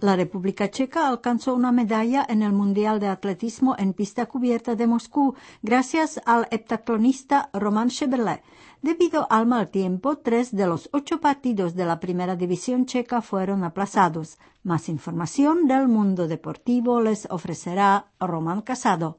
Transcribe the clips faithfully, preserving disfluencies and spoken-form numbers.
La República Checa alcanzó una medalla en el Mundial de Atletismo en pista cubierta de Moscú gracias al heptatlonista Roman Šebrle. Debido al mal tiempo, tres de los ocho partidos de la primera división checa fueron aplazados. Más información del mundo deportivo les ofrecerá Roman Casado.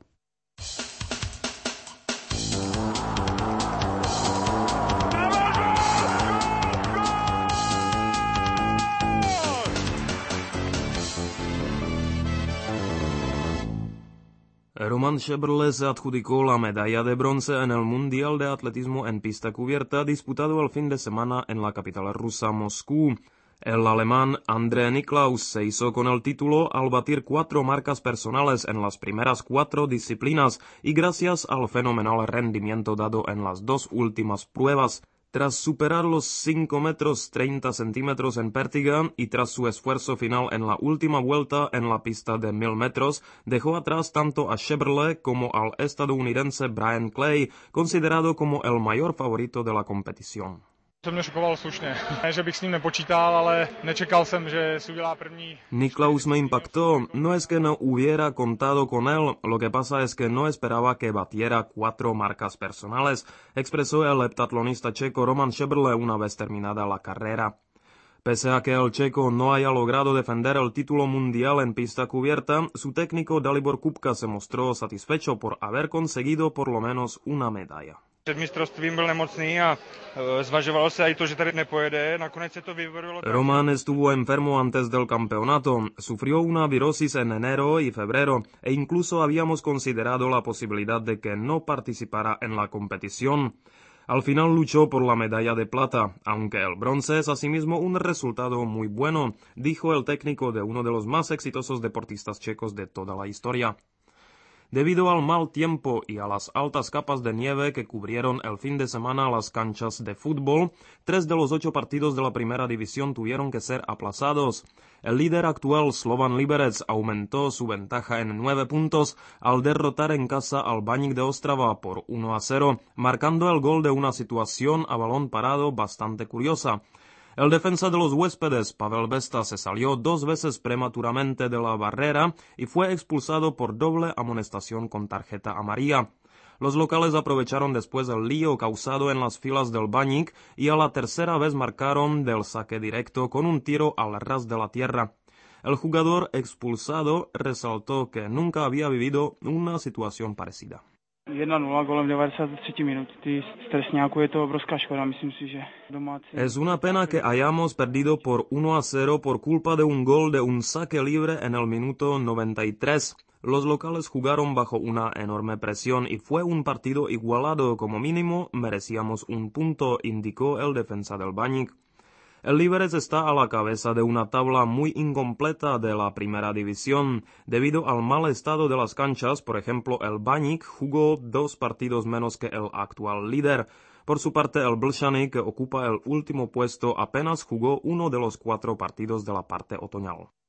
Roman Šebrle se adjudicó la medalla de bronce en el Mundial de Atletismo en pista cubierta disputado el fin de semana en la capital rusa Moscú. El alemán André Niklaus se hizo con el título al batir cuatro marcas personales en las primeras cuatro disciplinas y gracias al fenomenal rendimiento dado en las dos últimas pruebas. Tras superar los cinco metros treinta centímetros en pértiga y tras su esfuerzo final en la última vuelta en la pista de mil metros, dejó atrás tanto a Šebrle como al estadounidense Brian Clay, considerado como el mayor favorito de la competición. To mě šokovalo slušně. Ne, že bych s ním nepočítal, ale nečekal jsem, že si udělá první. Niklaus me impactó. No es que no hubiera contado con él, lo que pasa es que no esperaba que batiera cuatro marcas personales, expresó el heptatlonista checo Roman Šebrle una vez terminada la carrera. Pese a que el checo no haya logrado defender el título mundial en pista cubierta, su técnico Dalibor Kupka se mostró satisfecho por haber conseguido por lo menos una medalla. Před mistrovstvím byl nemocný a zvažovalo se i to, že tady nepojede. Nakonec se to vyvrhlo. Roman estuvo enfermo antes del campeonato, sufrió una virosis en enero y febrero e incluso habíamos considerado la posibilidad de que no participara en la competición. Al final luchó por la medalla de plata, aunque el bronce es asimismo un resultado muy bueno, dijo el técnico de uno de los más exitosos deportistas checos de toda la historia. Debido al mal tiempo y a las altas capas de nieve que cubrieron el fin de semana las canchas de fútbol, tres de los ocho partidos de la primera división tuvieron que ser aplazados. El líder actual Slovan Liberec aumentó su ventaja en nueve puntos al derrotar en casa al Baník de Ostrava por uno a cero, marcando el gol de una situación a balón parado bastante curiosa. El defensa de los huéspedes, Pavel Vesta, se salió dos veces prematuramente de la barrera y fue expulsado por doble amonestación con tarjeta amarilla. Los locales aprovecharon después el lío causado en las filas del Baník y a la tercera vez marcaron del saque directo con un tiro al ras de la tierra. El jugador expulsado resaltó que nunca había vivido una situación parecida. jedna nula golem devadesát třetí minuty z trestňáku je to obrovská škoda, myslím si, že domácí. Es una pena que hayamos perdido por uno a cero por culpa de un gol de un saque libre en el minuto noventa y tres. Los locales jugaron bajo una enorme presión y fue un partido igualado, como mínimo merecíamos un punto, indicó el defensa del Baník. El Liberec está a la cabeza de una tabla muy incompleta de la primera división. Debido al mal estado de las canchas, por ejemplo, el Baník jugó dos partidos menos que el actual líder. Por su parte, el Blšanik, que ocupa el último puesto, apenas jugó uno de los cuatro partidos de la parte otoñal.